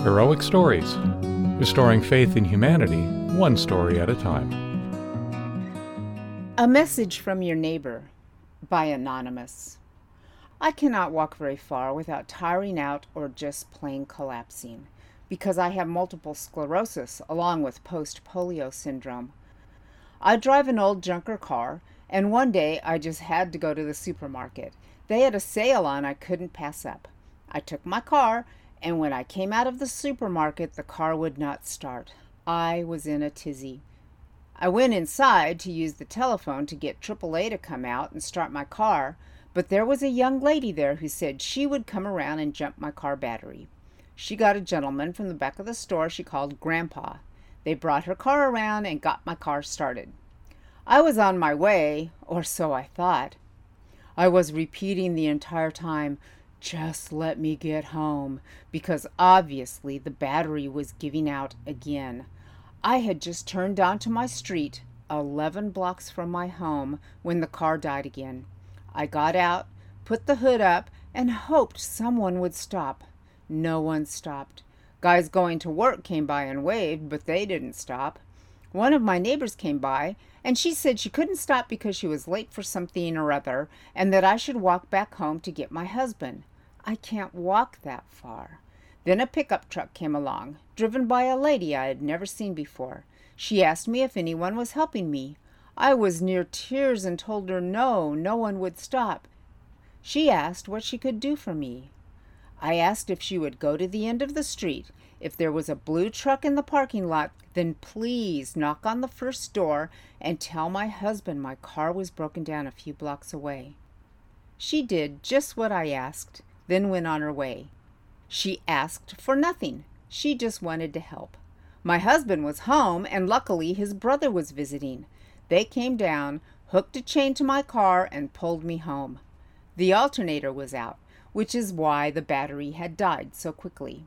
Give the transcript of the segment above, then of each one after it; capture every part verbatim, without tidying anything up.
Heroic Stories, restoring faith in humanity, one story at a time. A Message from Your Neighbor by Anonymous. I cannot walk very far without tiring out or just plain collapsing, because I have multiple sclerosis along with post-polio syndrome. I drive an old junker car, and one day I just had to go to the supermarket. They had a sale on I couldn't pass up. I took my car, and when I came out of the supermarket, the car would not start. I was in a tizzy. I went inside to use the telephone to get triple A to come out and start my car, but there was a young lady there who said she would come around and jump my car battery. She got a gentleman from the back of the store she called Grandpa. They brought her car around and got my car started. I was on my way, or so I thought. I was repeating the entire time, "Just let me get home," because obviously the battery was giving out again. I had just turned onto my street, eleven blocks from my home, when the car died again. I got out, put the hood up, and hoped someone would stop. No one stopped. Guys going to work came by and waved, but they didn't stop. One of my neighbors came by, and she said she couldn't stop because she was late for something or other, and that I should walk back home to get my husband. I can't walk that far. Then a pickup truck came along, driven by a lady I had never seen before. She asked me if anyone was helping me. I was near tears and told her no, no one would stop. She asked what she could do for me. I asked if she would go to the end of the street. If there was a blue truck in the parking lot, then please knock on the first door and tell my husband my car was broken down a few blocks away. She did just what I asked, then went on her way. She asked for nothing. She just wanted to help. My husband was home, and luckily his brother was visiting. They came down, hooked a chain to my car, and pulled me home. The alternator was out, which is why the battery had died so quickly.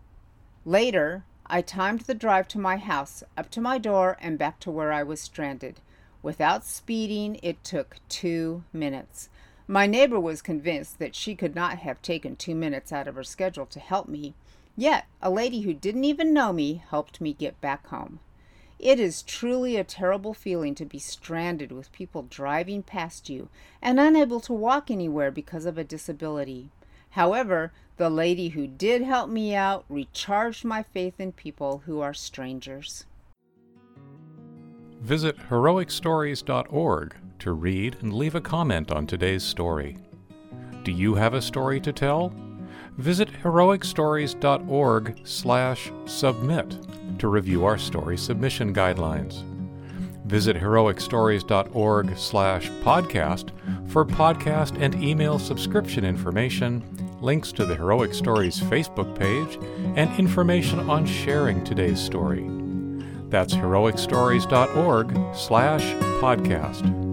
Later, I timed the drive to my house, up to my door, and back to where I was stranded. Without speeding, it took two minutes. My neighbor was convinced that she could not have taken two minutes out of her schedule to help me, yet a lady who didn't even know me helped me get back home. It is truly a terrible feeling to be stranded with people driving past you and unable to walk anywhere because of a disability. However, the lady who did help me out recharged my faith in people who are strangers. Visit heroic stories dot org to read and leave a comment on today's story. Do you have a story to tell? Visit heroic stories dot org slash submit to review our story submission guidelines. Visit heroic stories dot org slash podcast for podcast and email subscription information, links to the Heroic Stories Facebook page, and information on sharing today's story. That's heroic stories dot org slash podcast.